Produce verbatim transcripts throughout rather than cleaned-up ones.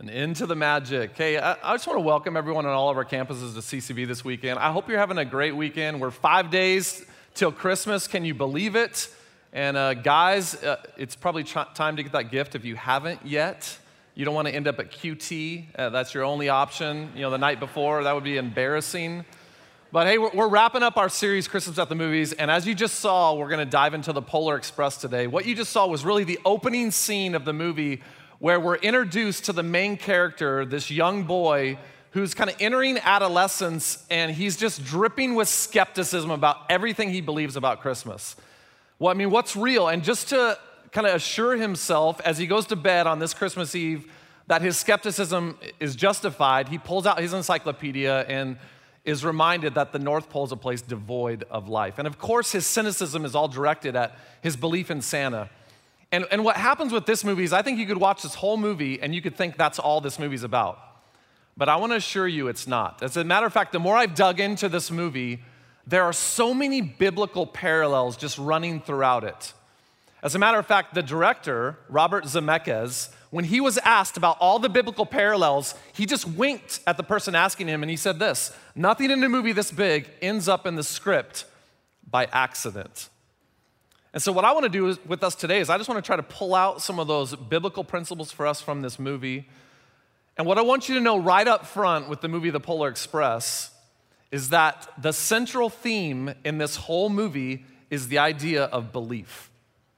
And into the magic. Hey, I, I just want to welcome everyone on all of our campuses to C C B this weekend. I hope you're having a great weekend. We're five days till Christmas. Can you believe it? And uh, guys, uh, it's probably ch- time to get that gift if you haven't yet. You don't want to end up at Q T. Uh, that's your only option. You know, the night before, that would be embarrassing. But hey, we're, we're wrapping up our series, Christmas at the Movies. And as you just saw, we're going to dive into the Polar Express today. What you just saw was really the opening scene of the movie where we're introduced to the main character, this young boy who's kind of entering adolescence, and he's just dripping with skepticism about everything he believes about Christmas. Well, I mean, what's real? And just to kind of assure himself as he goes to bed on this Christmas Eve that his skepticism is justified, he pulls out his encyclopedia and is reminded that the North Pole is a place devoid of life. And of course, his cynicism is all directed at his belief in Santa. And, and what happens with this movie is I think you could watch this whole movie and you could think that's all this movie's about. But I want to assure you it's not. As a matter of fact, the more I've dug into this movie, there are so many biblical parallels just running throughout it. As a matter of fact, the director, Robert Zemeckis, when he was asked about all the biblical parallels, he just winked at the person asking him and he said this: nothing in a movie this big ends up in the script by accident. And so what I want to do is, with us today is I just want to try to pull out some of those biblical principles for us from this movie. And what I want you to know right up front with the movie The Polar Express is that the central theme in this whole movie is the idea of belief.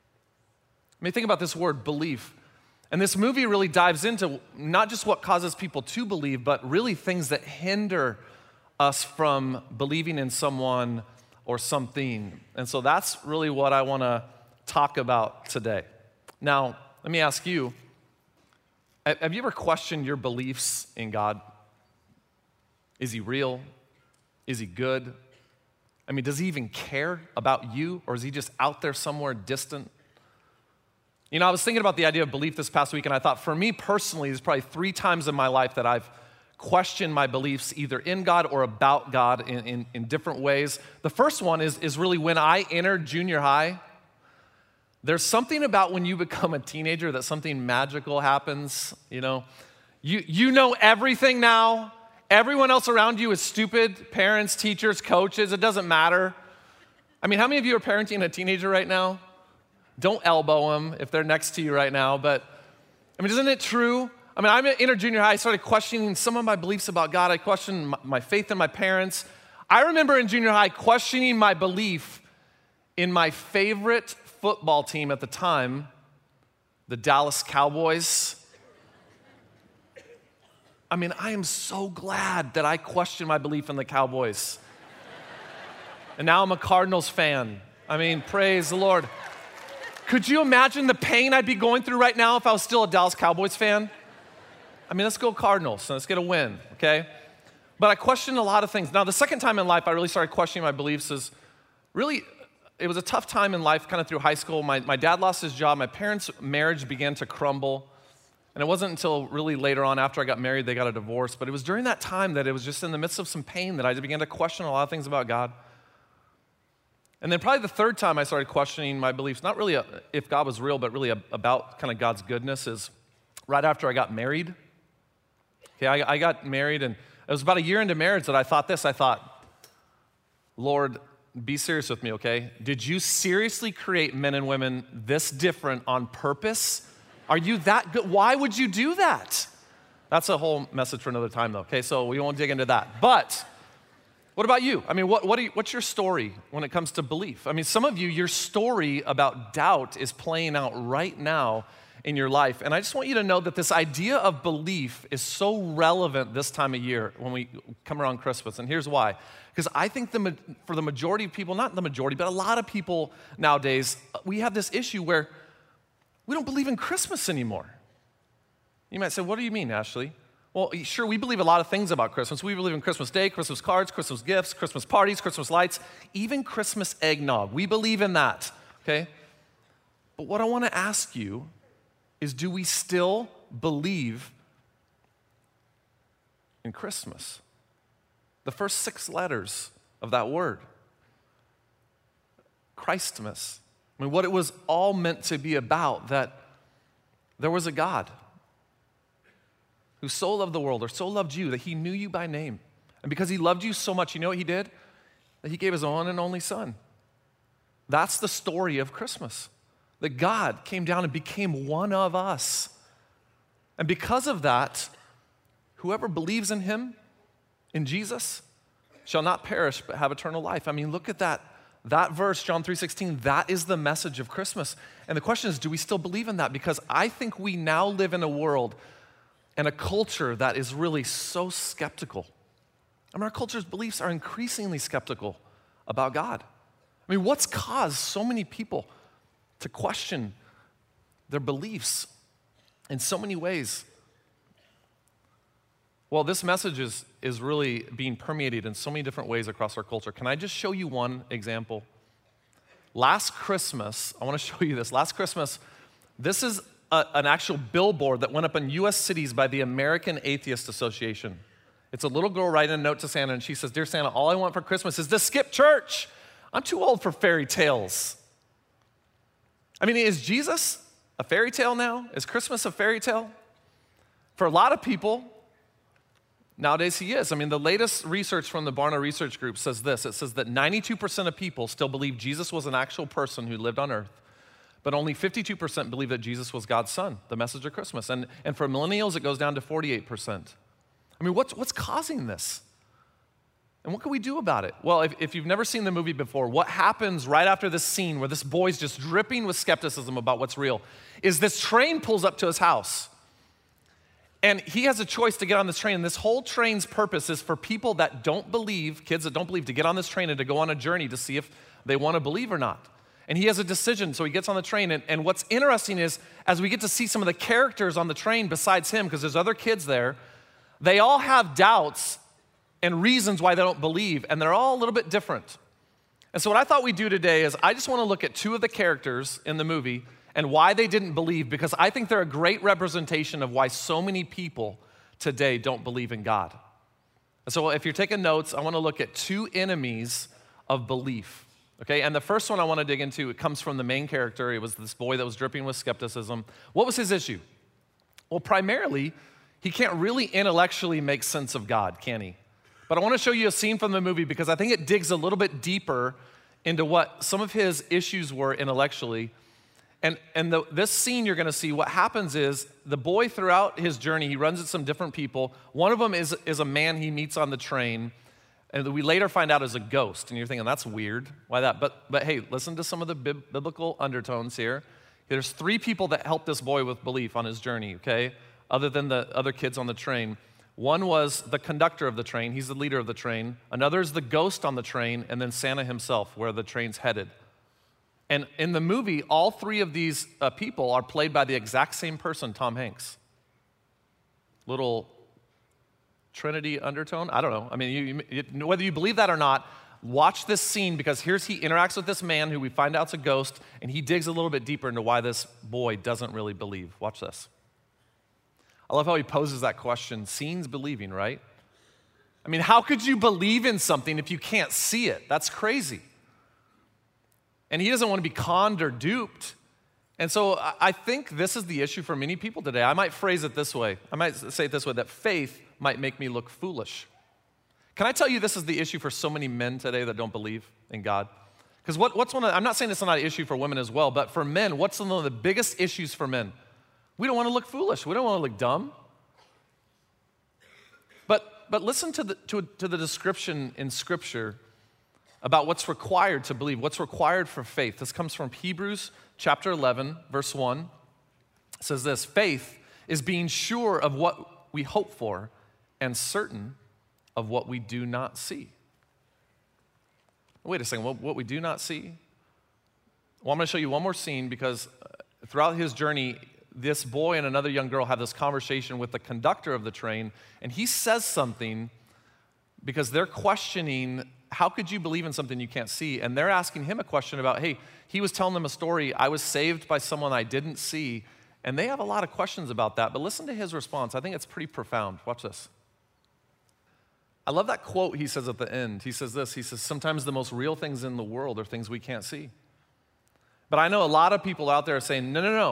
I mean, think about this word, belief. And this movie really dives into not just what causes people to believe, but really things that hinder us from believing in someone or something. And so that's really what I want to talk about today. Now, let me ask you, have you ever questioned your beliefs in God? Is he real? Is he good? I mean, does he even care about you, or is he just out there somewhere distant? You know, I was thinking about the idea of belief this past week, and I thought for me personally, there's probably three times in my life that I've questioned my beliefs either in God or about God in, in, in different ways. The first one is, is really when I entered junior high. There's something about when you become a teenager that something magical happens, you know. You, you know everything now. Everyone else around you is stupid. Parents, teachers, coaches, it doesn't matter. I mean, how many of you are parenting a teenager right now? Don't elbow them if they're next to you right now, but I mean, isn't it true? I mean, I'm in junior high, I started questioning some of my beliefs about God. I questioned my, my faith in my parents. I remember in junior high questioning my belief in my favorite football team at the time, the Dallas Cowboys. I mean, I am so glad that I questioned my belief in the Cowboys. And now I'm a Cardinals fan. I mean, praise the Lord. Could you imagine the pain I'd be going through right now if I was still a Dallas Cowboys fan? I mean, let's go Cardinals, let's get a win, okay? But I questioned a lot of things. Now, the second time in life I really started questioning my beliefs is really, it was a tough time in life kind of through high school. My, my dad lost his job. My parents' marriage began to crumble. And it wasn't until really later on after I got married they got a divorce. But it was during that time that it was just in the midst of some pain that I began to question a lot of things about God. And then probably the third time I started questioning my beliefs, not really if God was real, but really about kind of God's goodness, is right after I got married. Okay, I, I got married, and it was about a year into marriage that I thought this. I thought, Lord, be serious with me, okay? Did you seriously create men and women this different on purpose? Are you that good? Why would you do that? That's a whole message for another time, though, okay? So we won't dig into that. But what about you? I mean, what, what you, what's your story when it comes to belief? I mean, some of you, your story about doubt is playing out right now in your life. And I just want you to know that this idea of belief is so relevant this time of year when we come around Christmas. And here's why. Because I think the, for the majority of people, not the majority, but a lot of people nowadays, we have this issue where we don't believe in Christmas anymore. You might say, what do you mean, Ashley? Well, sure, we believe a lot of things about Christmas. We believe in Christmas Day, Christmas cards, Christmas gifts, Christmas parties, Christmas lights, even Christmas eggnog. We believe in that, okay? But what I want to ask you is, do we still believe in Christmas? The first six letters of that word, Christmas. I mean, what it was all meant to be about, that there was a God. who so loved the world or so loved you that he knew you by name. And because he loved you so much, you know what he did? That he gave his one and only son. That's the story of Christmas. That God came down and became one of us. And because of that, whoever believes in him, in Jesus, shall not perish but have eternal life. I mean, look at that. That verse, John three sixteen, that is the message of Christmas. And the question is, do we still believe in that? Because I think we now live in a world and a culture that is really so skeptical. I mean, our culture's beliefs are increasingly skeptical about God. I mean, what's caused so many people to question their beliefs in so many ways? Well, this message is, is really being permeated in so many different ways across our culture. Can I just show you one example? Last Christmas, I want to show you this. Last Christmas, this is a, an actual billboard that went up in U S cities by the American Atheist Association. It's a little girl writing a note to Santa, and she says, "Dear Santa, all I want for Christmas is to skip church. I'm too old for fairy tales." I mean, is Jesus a fairy tale now? Is Christmas a fairy tale? For a lot of people, nowadays he is. I mean, the latest research from the Barna Research Group says this. It says that ninety-two percent of people still believe Jesus was an actual person who lived on earth, but only fifty-two percent believe that Jesus was God's son, the message of Christmas. And, and for millennials, it goes down to forty-eight percent. I mean, what's, what's causing this? And what can we do about it? Well, if, if you've never seen the movie before, what happens right after this scene where this boy's just dripping with skepticism about what's real is this train pulls up to his house. And he has a choice to get on this train. And this whole train's purpose is for people that don't believe, kids that don't believe, to get on this train and to go on a journey to see if they want to believe or not. And he has a decision, so he gets on the train. And, and what's interesting is, as we get to see some of the characters on the train besides him, because there's other kids there, they all have doubts and reasons why they don't believe, and they're all a little bit different. And so what I thought we'd do today is I just want to look at two of the characters in the movie and why they didn't believe, because I think they're a great representation of why so many people today don't believe in God. And so if you're taking notes, I want to look at two enemies of belief, okay? And the first one I want to dig into, it comes from the main character. It was this boy that was dripping with skepticism. What was his issue? Well, primarily, he can't really intellectually make sense of God, can he? But I want to show you a scene from the movie because I think it digs a little bit deeper into what some of his issues were intellectually. And, and the, this scene you're going to see, what happens is the boy throughout his journey, he runs into some different people. One of them is, is a man he meets on the train, and we later find out is a ghost. And you're thinking, that's weird. Why that? But, but hey, listen to some of the bib- biblical undertones here. There's three people that helped this boy with belief on his journey, okay, other than the other kids on the train. One was the conductor of the train. He's the leader of the train. Another is the ghost on the train, and then Santa himself, where the train's headed. And in the movie, all three of these uh, people are played by the exact same person, Tom Hanks. Little Trinity undertone? I don't know. I mean, you, you, whether you believe that or not, watch this scene because here's he interacts with this man who we find out's a ghost, and he digs a little bit deeper into why this boy doesn't really believe. Watch this. I love how he poses that question. Seeing's believing, right? I mean, how could you believe in something if you can't see it? That's crazy. And he doesn't want to be conned or duped. And so I think this is the issue for many people today. I might phrase it this way. I might say it this way, that faith might make me look foolish. Can I tell you this is the issue for so many men today that don't believe in God? Because what, what's one of, I'm not saying it's not an issue for women as well, but for men, what's one of the biggest issues for men? We don't want to look foolish. We don't want to look dumb. But, but listen to the, to, to the description in Scripture about what's required to believe, what's required for faith. This comes from Hebrews chapter eleven, verse one. It says this, faith is being sure of what we hope for and certain of what we do not see. Wait a second, what, what we do not see? Well, I'm going to show you one more scene because throughout his journey, this boy and another young girl have this conversation with the conductor of the train, and he says something because they're questioning, how could you believe in something you can't see? And they're asking him a question about, hey, he was telling them a story, I was saved by someone I didn't see, and they have a lot of questions about that, but listen to his response. I think it's pretty profound. Watch this. I love that quote he says at the end. He says this, he says, sometimes the most real things in the world are things we can't see. But I know a lot of people out there are saying, no, no, no,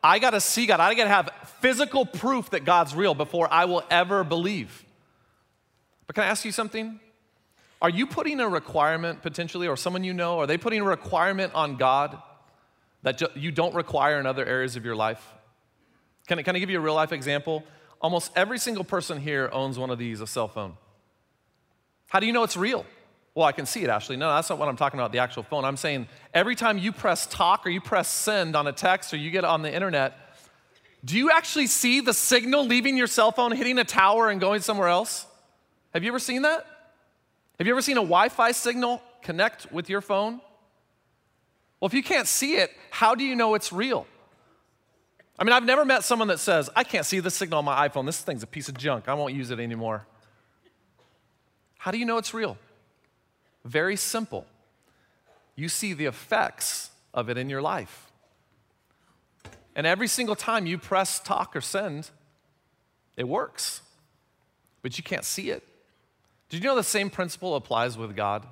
I gotta see God. I gotta have physical proof that God's real before I will ever believe. But can I ask you something? Are you putting a requirement potentially, or someone you know, are they putting a requirement on God that ju- you don't require in other areas of your life? Can I, can I give you a real life example? Almost every single person here owns one of these, a cell phone. How do you know it's real? Well, I can see it, Ashley. No, that's not what I'm talking about, the actual phone. I'm saying every time you press talk or you press send on a text or you get on the internet, do you actually see the signal leaving your cell phone, hitting a tower and going somewhere else? Have you ever seen that? Have you ever seen a Wi-Fi signal connect with your phone? Well, if you can't see it, how do you know it's real? I mean, I've never met someone that says, I can't see the signal on my iPhone. This thing's a piece of junk. I won't use it anymore. How do you know it's real? Very simple. You see the effects of it in your life. And every single time you press talk or send, it works. But you can't see it. Did you know the same principle applies with God?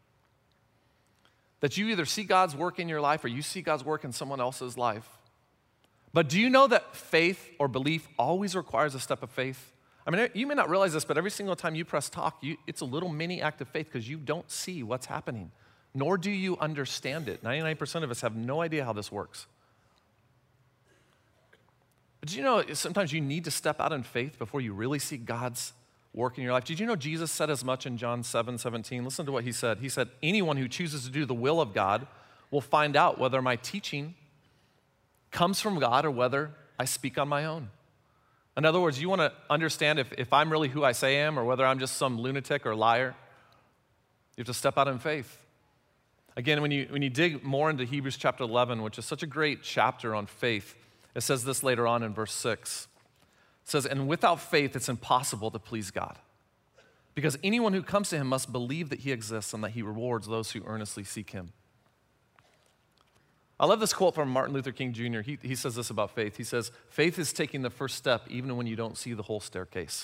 That you either see God's work in your life or you see God's work in someone else's life. But do you know that faith or belief always requires a step of faith? I mean, you may not realize this, but every single time you press talk, you, it's a little mini act of faith because you don't see what's happening, nor do you understand it. ninety-nine percent of us have no idea how this works. But do you know sometimes you need to step out in faith before you really see God's work in your life? Did you know Jesus said as much in John seven seventeen? Listen to what he said. He said, anyone who chooses to do the will of God will find out whether my teaching comes from God or whether I speak on my own. In other words, you want to understand if, if I'm really who I say I am or whether I'm just some lunatic or liar, you have to step out in faith. Again, when you, when you dig more into Hebrews chapter eleven, which is such a great chapter on faith, it says this later on in verse six. It says, and without faith, it's impossible to please God. Because anyone who comes to him must believe that he exists and that he rewards those who earnestly seek him. I love this quote from Martin Luther King Junior He, he says this about faith. He says, faith is taking the first step even when you don't see the whole staircase.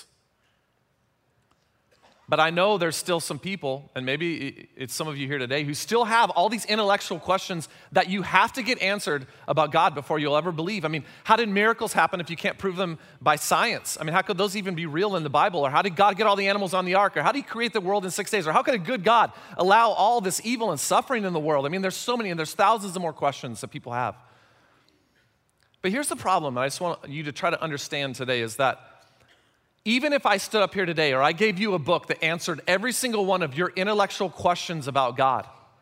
But I know there's still some people, and maybe it's some of you here today, who still have all these intellectual questions that you have to get answered about God before you'll ever believe. I mean, how did miracles happen if you can't prove them by science? I mean, how could those even be real in the Bible? Or how did God get all the animals on the ark? Or how did he create the world in six days? Or how could a good God allow all this evil and suffering in the world? I mean, there's so many, and there's thousands of more questions that people have. But here's the problem, and I just want you to try to understand today, is that even if I stood up here today or I gave you a book that answered every single one of your intellectual questions about God,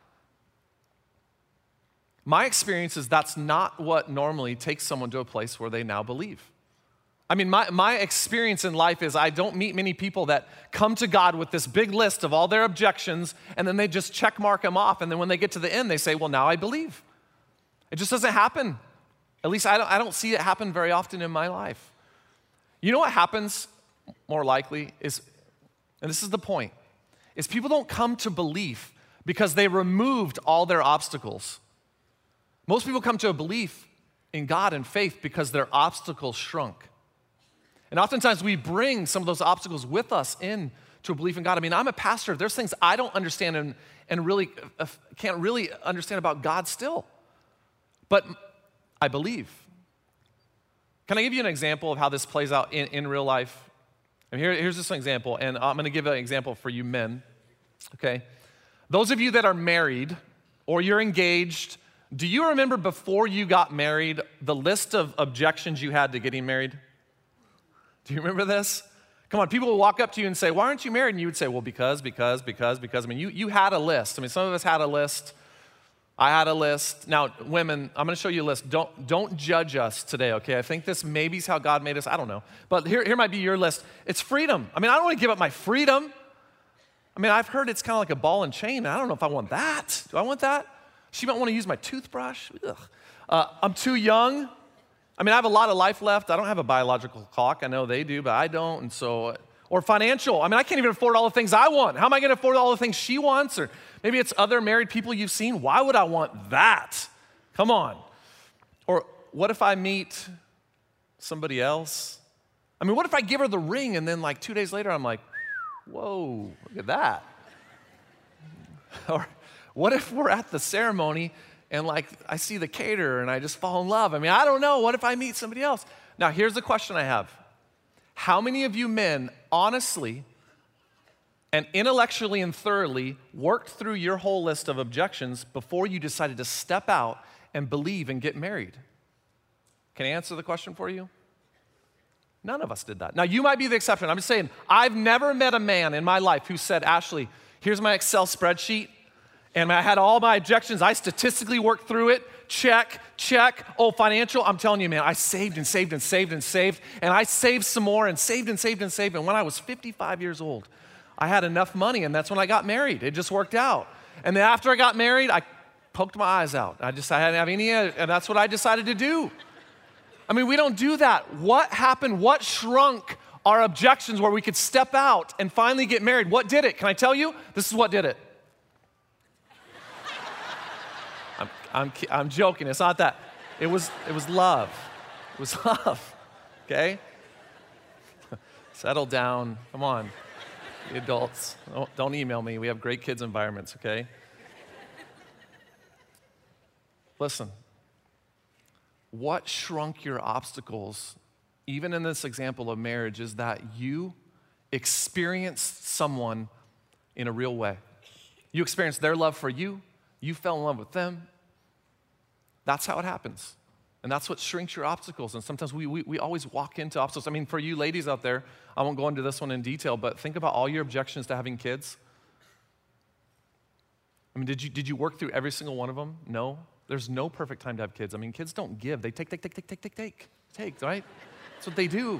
my experience is that's not what normally takes someone to a place where they now believe. I mean, my, my experience in life is I don't meet many people that come to God with this big list of all their objections and then they just check mark them off, and then when they get to the end, they say, well, now I believe. It just doesn't happen. At least I don't, I don't see it happen very often in my life. You know what happens more likely is, and this is the point, is people don't come to belief because they removed all their obstacles. Most people come to a belief in God and faith because their obstacles shrunk. And oftentimes we bring some of those obstacles with us in to a belief in God. I mean, I'm a pastor. There's things I don't understand and, and really uh, can't really understand about God still. But I believe. Can I give you an example of how this plays out in, in real life? And here, here's just an example, and I'm going to give an example for you men, okay? Those of you that are married or you're engaged, do you remember before you got married the list of objections you had to getting married? Do you remember this? Come on, people will walk up to you and say, why aren't you married? And you would say, well, because, because, because, because. I mean, you, you had a list. I mean, some of us had a list. I had a list. Now, women, I'm going to show you a list. Don't, don't judge us today, okay? I think this maybe is how God made us. I don't know. But here, here might be your list. It's freedom. I mean, I don't want to give up my freedom. I mean, I've heard it's kind of like a ball and chain. I don't know if I want that. Do I want that? She might want to use my toothbrush. Ugh. Uh, I'm too young. I mean, I have a lot of life left. I don't have a biological clock. I know they do, but I don't. And so, or financial. I mean, I can't even afford all the things I want. How am I going to afford all the things she wants? Or maybe it's other married people you've seen. Why would I want that? Come on. Or what if I meet somebody else? I mean, what if I give her the ring and then like two days later I'm like, whoa, look at that. Or what if we're at the ceremony and like I see the caterer and I just fall in love. I mean, I don't know. What if I meet somebody else? Now, here's the question I have. How many of you men honestly and intellectually and thoroughly worked through your whole list of objections before you decided to step out and believe and get married? Can I answer the question for you? None of us did that. Now, you might be the exception. I'm just saying, I've never met a man in my life who said, Ashley, here's my Excel spreadsheet, and I had all my objections. I statistically worked through it. Check, check. Oh, financial, I'm telling you, man, I saved and saved and saved and saved, and I saved some more and saved and saved and saved. And when I was fifty-five years old, I had enough money, and that's when I got married. It just worked out. And then after I got married, I poked my eyes out. I just I didn't have any, and that's what I decided to do. I mean, we don't do that. What happened? What shrunk our objections where we could step out and finally get married? What did it? Can I tell you? This is what did it. I'm, I'm, I'm joking. It's not that. It was, it was love. It was love, okay? Settle down. Come on, the adults. Don't, don't email me. We have great kids' environments, okay? Listen. What shrunk your obstacles, even in this example of marriage, is that you experienced someone in a real way. You experienced their love for you. You fell in love with them. That's how it happens. And that's what shrinks your obstacles. And sometimes we, we, we always walk into obstacles. I mean, for you ladies out there, I won't go into this one in detail, but think about all your objections to having kids. I mean, did you, did you work through every single one of them? No. There's no perfect time to have kids. I mean, kids don't give. They take, take, take, take, take, take, take, take, right? That's what they do.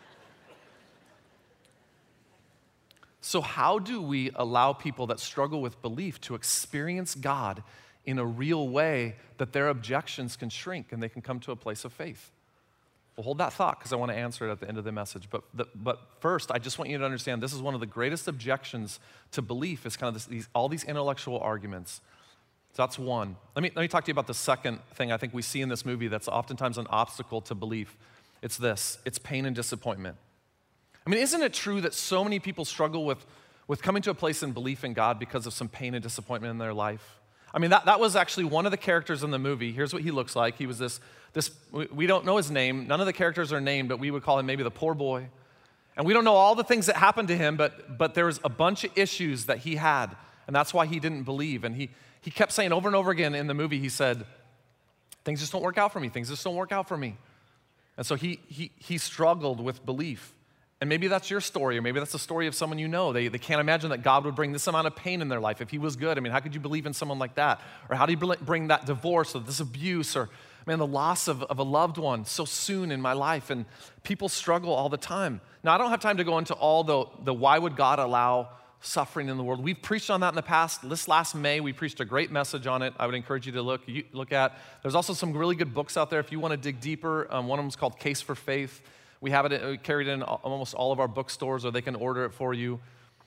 So how do we allow people that struggle with belief to experience God in a real way that their objections can shrink and they can come to a place of faith? Well, hold that thought because I want to answer it at the end of the message. But, the, but first, I just want you to understand this is one of the greatest objections to belief is kind of this, these, all these intellectual arguments. So that's one. Let me, let me talk to you about the second thing I think we see in this movie that's oftentimes an obstacle to belief. It's this, it's pain and disappointment. I mean, isn't it true that so many people struggle with, with coming to a place in belief in God because of some pain and disappointment in their life? I mean, that, that was actually one of the characters in the movie. Here's what he looks like. He was this, this, we don't know his name. None of the characters are named, but we would call him maybe the poor boy. And we don't know all the things that happened to him, but, but there was a bunch of issues that he had, and that's why he didn't believe. And he, He kept saying over and over again in the movie, he said, things just don't work out for me. Things just don't work out for me. And so he he he struggled with belief. And maybe that's your story, or maybe that's the story of someone you know. They, they can't imagine that God would bring this amount of pain in their life if he was good. I mean, how could you believe in someone like that? Or how do you bring that divorce or this abuse or, man, the loss of, of a loved one so soon in my life? And people struggle all the time. Now, I don't have time to go into all the, the why would God allow suffering in the world. We've preached on that in the past. This last May, we preached a great message on it. I would encourage you to look, you, look at. There's also some really good books out there if you want to dig deeper. Um, one of them is called Case for Faith. We have it we carried in almost all of our bookstores, or they can order it for you.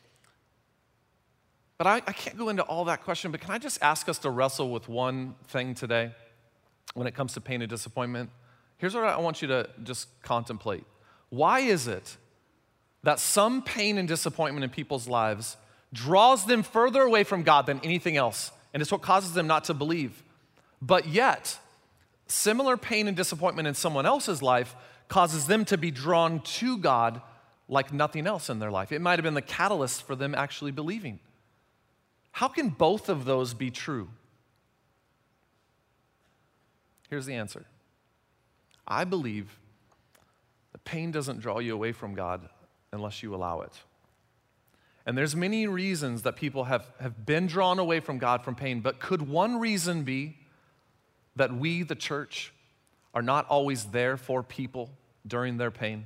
But I, I can't go into all that question, but can I just ask us to wrestle with one thing today when it comes to pain and disappointment? Here's what I want you to just contemplate. Why is it that some pain and disappointment in people's lives draws them further away from God than anything else, and it's what causes them not to believe? But yet, similar pain and disappointment in someone else's life causes them to be drawn to God like nothing else in their life. It might have been the catalyst for them actually believing. How can both of those be true? Here's the answer. I believe that pain doesn't draw you away from God unless you allow it. And there's many reasons that people have, have been drawn away from God from pain, but could one reason be that we, the church, are not always there for people during their pain?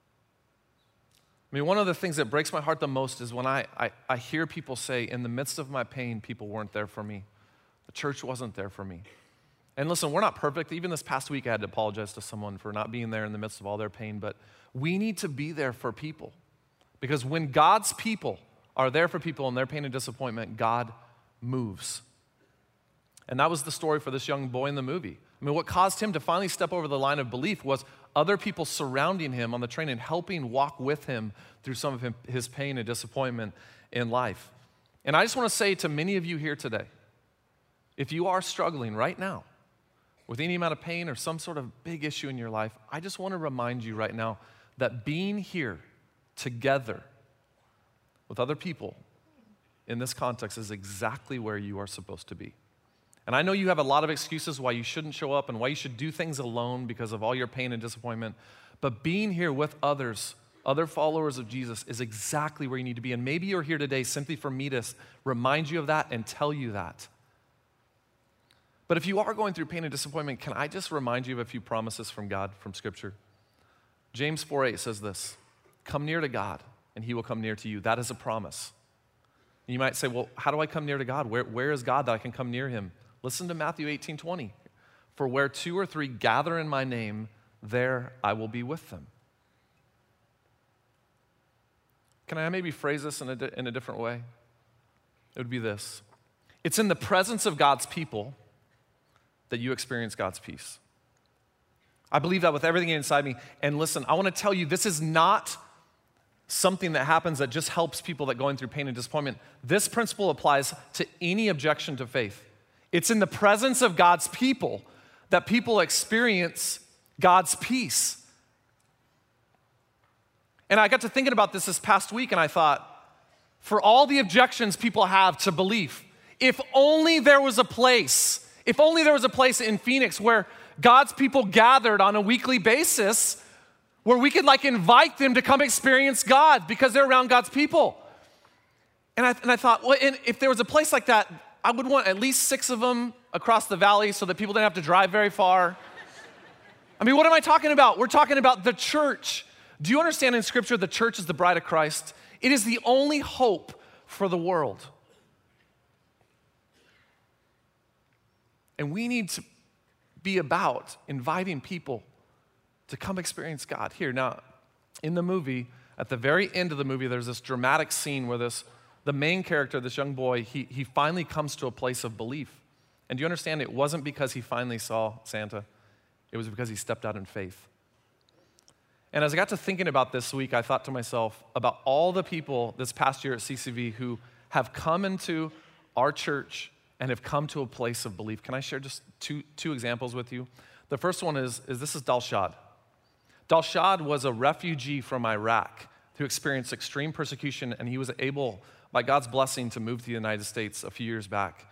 I mean, one of the things that breaks my heart the most is when I, I, I hear people say, in the midst of my pain, people weren't there for me. The church wasn't there for me. And listen, we're not perfect. Even this past week, I had to apologize to someone for not being there in the midst of all their pain, but we need to be there for people. Because when God's people are there for people in their pain and disappointment, God moves. And that was the story for this young boy in the movie. I mean, what caused him to finally step over the line of belief was other people surrounding him on the train and helping walk with him through some of him, his pain and disappointment in life. And I just want to say to many of you here today, If you are struggling right now with any amount of pain or some sort of big issue in your life, I just want to remind you right now that being here together with other people in this context is exactly where you are supposed to be. And I know you have a lot of excuses why you shouldn't show up and why you should do things alone because of all your pain and disappointment, but being here with others, other followers of Jesus, is exactly where you need to be. And maybe you're here today simply for me to remind you of that and tell you that. But if you are going through pain and disappointment, can I just remind you of a few promises from God, from Scripture? James four eight says this, "Come near to God, and he will come near to you." That is a promise. And you might say, well, how do I come near to God? Where, where is God that I can come near him? Listen to Matthew eighteen twenty. "For where two or three gather in my name, there I will be with them." Can I maybe phrase this in a, di- in a different way? It would be this. It's in the presence of God's people that you experience God's peace. I believe that with everything inside me. And listen, I want to tell you, this is not something that happens that just helps people that are going through pain and disappointment. This principle applies to any objection to faith. It's in the presence of God's people that people experience God's peace. And I got to thinking about this this past week, and I thought, for all the objections people have to belief, if only there was a place, if only there was a place in Phoenix where God's people gathered on a weekly basis where we could like invite them to come experience God because they're around God's people. And I, and I thought, well, and if there was a place like that, I would want at least six of them across the valley so that people didn't have to drive very far. I mean, what am I talking about? We're talking about the church. Do you understand in Scripture the church is the bride of Christ? It is the only hope for the world. And we need to be about inviting people to come experience God here. Now, in the movie, at the very end of the movie, there's this dramatic scene where this, the main character, this young boy, he, he finally comes to a place of belief. And do you understand? It wasn't because he finally saw Santa. It was because he stepped out in faith. And as I got to thinking about this week, I thought to myself about all the people this past year at C C V who have come into our church and have come to a place of belief. Can I share just two, two examples with you? The first one is, is this is Dalshad. Dalshad was a refugee from Iraq who experienced extreme persecution, and he was able, by God's blessing, to move to the United States a few years back.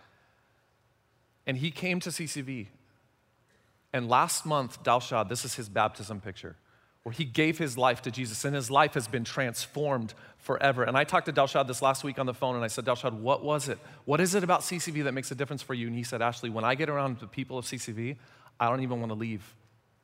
And he came to C C V. And last month, Dalshad, this is his baptism picture, where he gave his life to Jesus, and his life has been transformed forever. And I talked to Dalshad this last week on the phone, and I said, Dalshad, what was it? What is it about C C V that makes a difference for you? And he said, Ashley, when I get around the people of C C V, I don't even want to leave.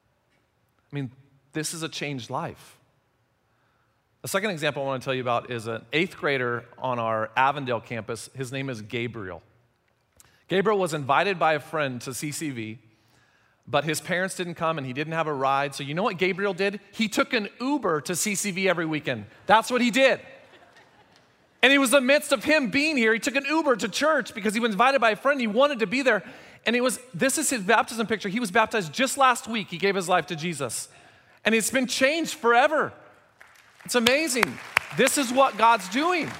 I mean, this is a changed life. The second example I want to tell you about is an eighth grader on our Avondale campus. His name is Gabriel. Gabriel was invited by a friend to C C V, but his parents didn't come and he didn't have a ride. So you know what Gabriel did? He took an Uber to C C V every weekend. That's what he did. And it was the midst of him being here, he took an Uber to church because he was invited by a friend. He wanted to be there. And it was, this is his baptism picture. He was baptized just last week. He gave his life to Jesus. And it's been changed forever. It's amazing. This is what God's doing.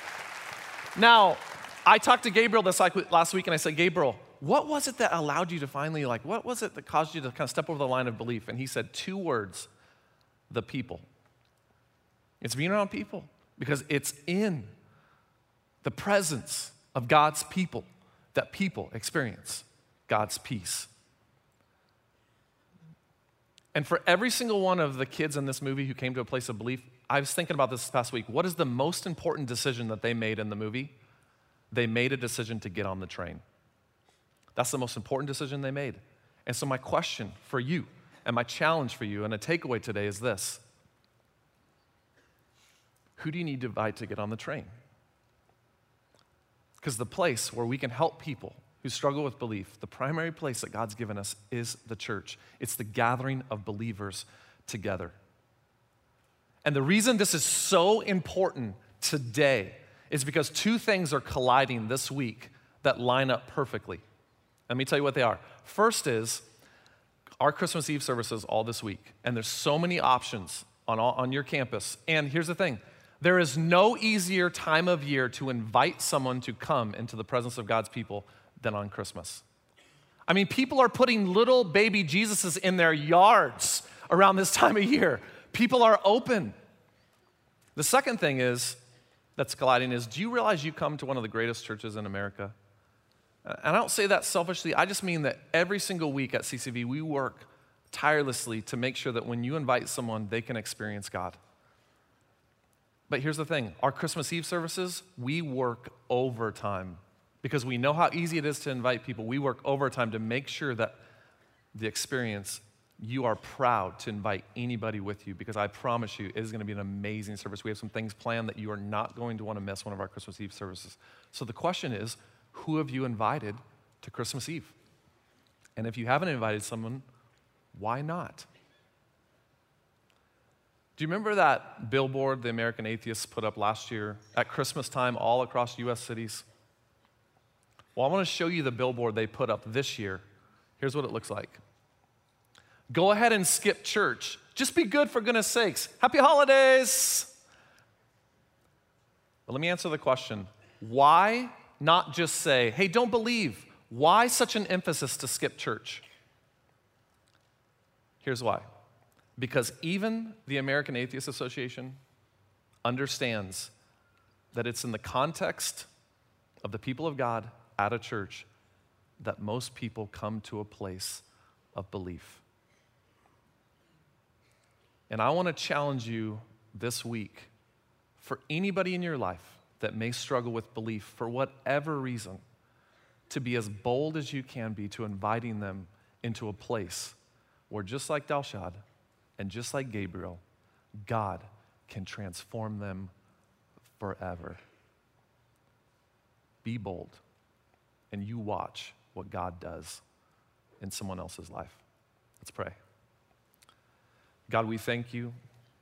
Now, I talked to Gabriel this last week and I said, Gabriel, what was it that allowed you to finally, like, what was it that caused you to kind of step over the line of belief? And he said two words, the people. It's being around people because it's in the presence of God's people that people experience God's peace. And for every single one of the kids in this movie who came to a place of belief, I was thinking about this this past week. What is the most important decision that they made in the movie? They made a decision to get on the train. That's the most important decision they made. And so my question for you and my challenge for you and a takeaway today is this. Who do you need to invite to get on the train? Because the place where we can help people who struggle with belief, the primary place that God's given us is the church. It's the gathering of believers together. And the reason this is so important today is because two things are colliding this week that line up perfectly. Let me tell you what they are. First is our Christmas Eve services all this week, and there's so many options on, all, on your campus. And here's the thing. There is no easier time of year to invite someone to come into the presence of God's people than on Christmas. I mean, people are putting little baby Jesuses in their yards around this time of year. People are open. The second thing is, that's colliding is, do you realize you come to one of the greatest churches in America? And I don't say that selfishly. I just mean that every single week at C C V, we work tirelessly to make sure that when you invite someone, they can experience God. But here's the thing. Our Christmas Eve services, we work overtime because we know how easy it is to invite people. We work overtime to make sure that the experience, you are proud to invite anybody with you, because I promise you it is going to be an amazing service. We have some things planned that you are not going to want to miss one of our Christmas Eve services. So the question is, who have you invited to Christmas Eve? And if you haven't invited someone, why not? Do you remember that billboard the American Atheists put up last year at Christmas time all across U S cities? Well, I want to show you the billboard they put up this year. Here's what it looks like. Go ahead and skip church. Just be good for goodness sakes. Happy holidays. But let me answer the question. Why not just say, hey, don't believe? Why such an emphasis to skip church? Here's why. Because even the American Atheist Association understands that it's in the context of the people of God at a church that most people come to a place of belief. And I want to challenge you this week, for anybody in your life that may struggle with belief for whatever reason, to be as bold as you can be to inviting them into a place where, just like Dalshad and just like Gabriel, God can transform them forever. Be bold, and you watch what God does in someone else's life. Let's pray. God, we thank you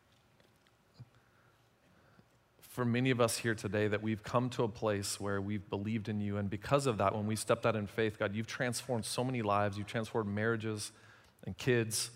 for many of us here today that we've come to a place where we've believed in you, and because of that, when we stepped out in faith, God, you've transformed so many lives. You've transformed marriages and kids,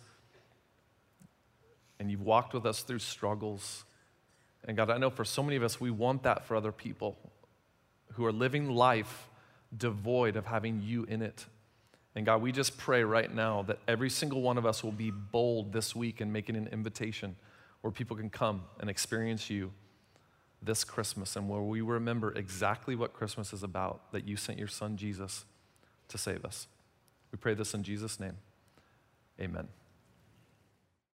and you've walked with us through struggles. And God, I know for so many of us, we want that for other people who are living life devoid of having you in it. And God, we just pray right now that every single one of us will be bold this week in making an invitation where people can come and experience you this Christmas, and where we remember exactly what Christmas is about, that you sent your son Jesus to save us. We pray this in Jesus' name. Amen.